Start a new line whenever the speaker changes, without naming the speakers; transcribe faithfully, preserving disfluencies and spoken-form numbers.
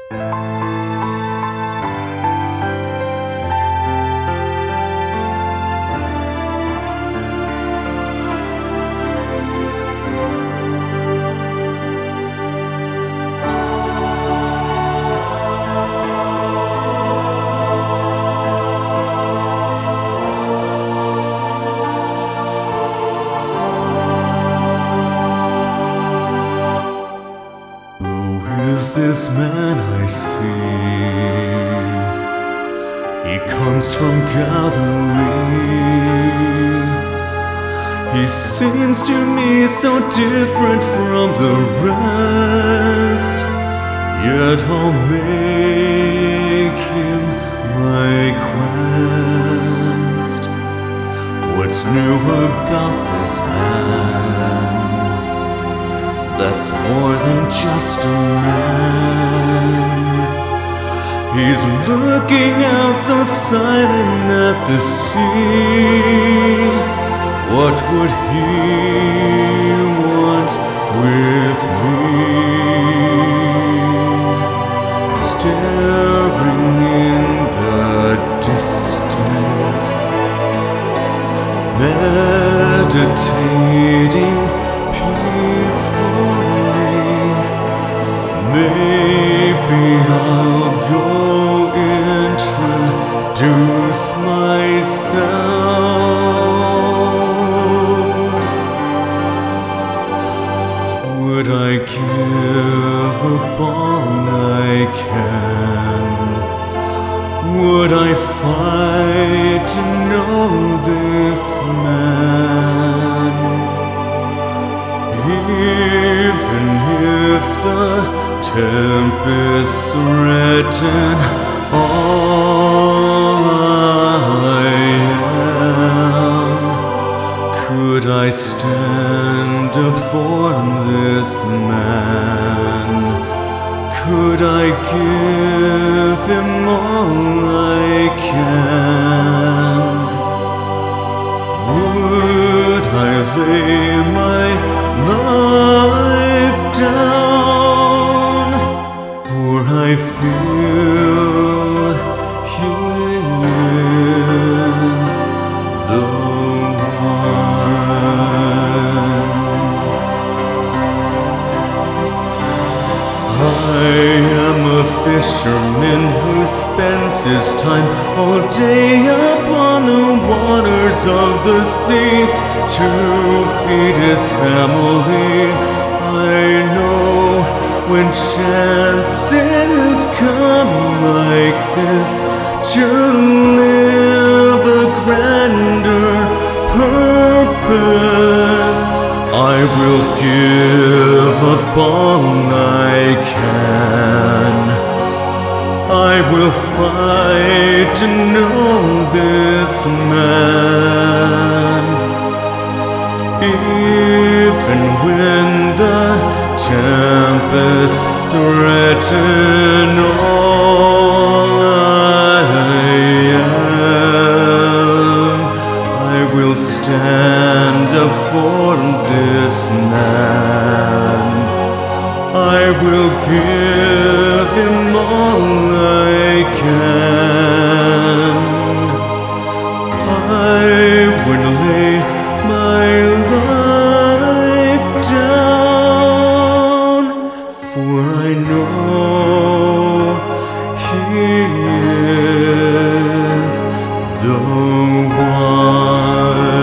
Is this man I see? He comes from Galilee. He seems to me so different from the rest, yet I'll make him my quest. What's new about this man? That's more than just a man. He's looking out so silent at the sea. What would he want with me? Staring in the distance, meditating peacefully. Maybe I'll go introduce myself. Would I give up all I can? Would I fight to know this man? Even if the tempest threaten all I am, could I stand up for this man? Could I give him all I can? Would I lay my life down, for I feel he is the one. I am a fisherman who spends his time all day upon the waters of the sea to feed his family. I know when chances come like this to live a grander purpose, I will give up all I can. I will fight to know this man. Even when the tempest threaten all I am, I will stand up for this man. I will give him all I can. I will lay my life down, for I know he is the one.